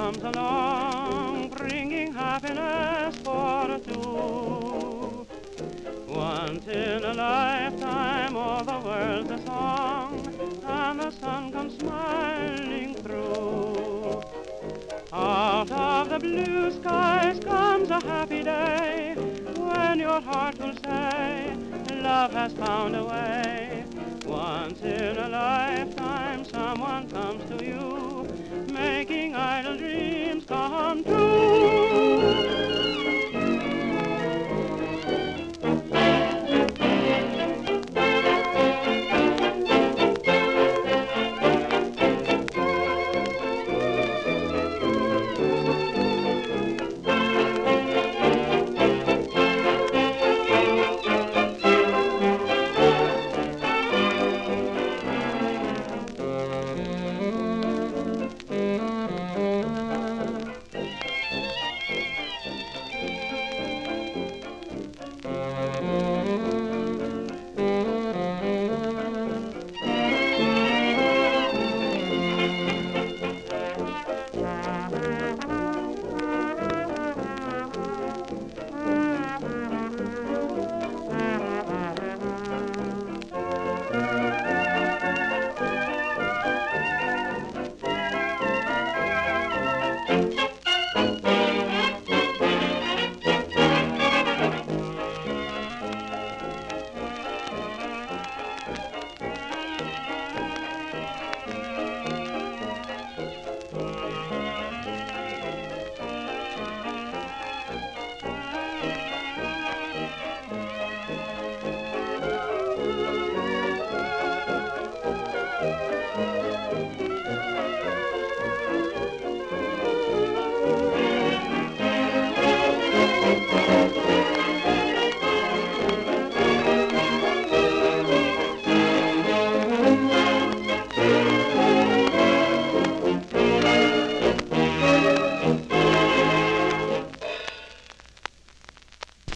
comes along, bringing happiness for two. Once in a lifetime, all the world's a song, and the sun comes smiling through. Out of the blue skies comes a happy day, when your heart will say, love has found a way